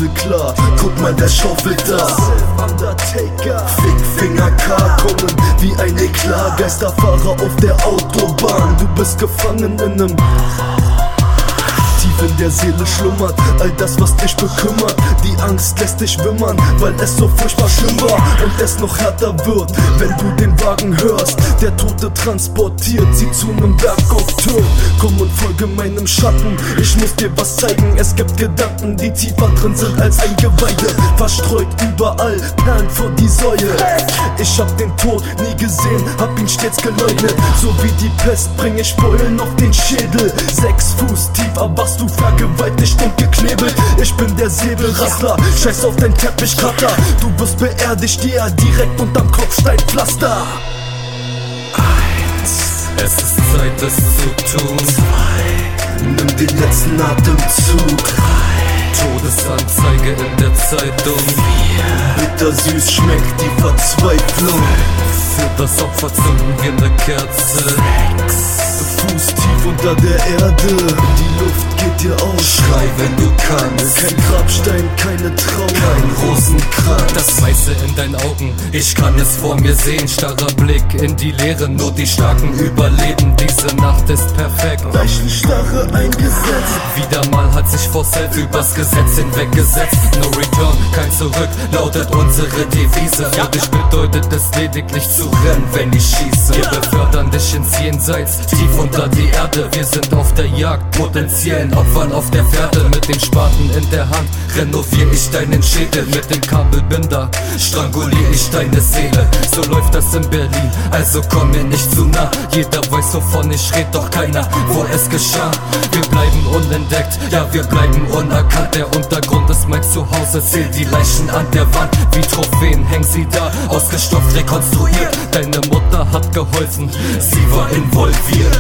Level klar. Guck mal, der schaufelt da. Undertaker, Fickfinger K kommen wie ein Eklat. Geisterfahrer auf der Autobahn. Du bist gefangen in nem tief in der Seele schlummert all das, was dich bekümmert. Die Angst lässt dich wimmern, weil es so furchtbar schlimm war und es noch härter wird, wenn du den Wagen hörst. Der Tote transportiert sie zu nem Berg auf Tür. Komm und folge meinem Schatten, ich muss dir was zeigen. Es gibt Gedanken, die tiefer drin sind als ein Geweide. Verstreut überall, Perlen vor die Säue. Ich hab den Tod nie gesehen, hab ihn stets geleugnet. So wie die Pest bring ich Beulen auf den Schädel. 6 Fuß tief erwachst du vergewaltigt und geknebelt. Ich bin der Säbelrassler, scheiß auf dein Teppichkratter. Du wirst beerdigt, ja direkt unterm Kopfsteinpflaster. 1, es ist Zeit, es zu tun. 2, nimm den letzten Atemzug. 3, Todesanzeige in der Zeitung. 4, bittersüß schmeckt die Verzweiflung. Für das Opfer zünden wir ne Kerze. 6, Fuß tief unter der Erde, die Luft geht dir aus. Schrei, wenn du kannst. Kein Grabstein, keine Trauer, Kein Rosenkranz. Das Weiße in deinen Augen, ich kann es vor mir sehen. Starrer Blick in die Leere, nur die Starken überleben. Diese Nacht ist perfekt. Leichenstarre eingesetzt. Wieder mal hat sich vor Self übers Gesetz hinweggesetzt. No return, kein Zurück, lautet unsere Devise. Für dich bedeutet es lediglich zu rennen, wenn ich schieße. Wir befördern dich ins Jenseits, tief unter die Erde. Wir sind auf der Jagd, potenziellen Opfern auf der Fährte. Mit dem Spaten in der Hand renovier ich deinen Schädel. Mit dem Kabelbinder strangulier ich deine Seele. So läuft das in Berlin, also komm mir nicht zu nah. Jeder weiß, wovon ich red, doch keiner, wo es geschah. Wir bleiben unentdeckt, ja wir bleiben unerkannt. Der Untergrund ist mein Zuhause, zähl die Leichen an der Wand. Wie Trophäen hängen sie da, ausgestopft, rekonstruiert. Deine Mutter hat geholfen, sie war involviert.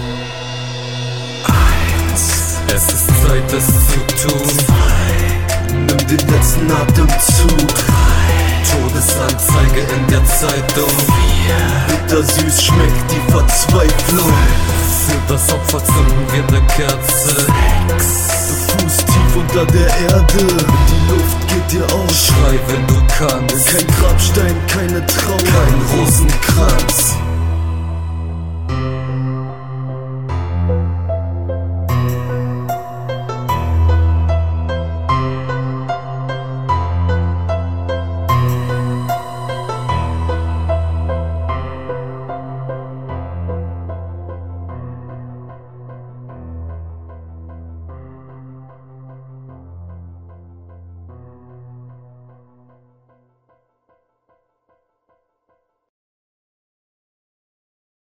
1, Es ist Zeit, es zu tun. 2, nimm den letzten Atemzug. 3, Todesanzeige in der Zeitung. 4, bittersüß schmeckt die Verzweiflung. Für das Opfer zünden wir ne Kerze. 6, Fuß tief unter der Erde, die Luft geht dir aus. Schrei, wenn du kannst. Kein Grabstein, keine Trauer, Kein Rosenkranz.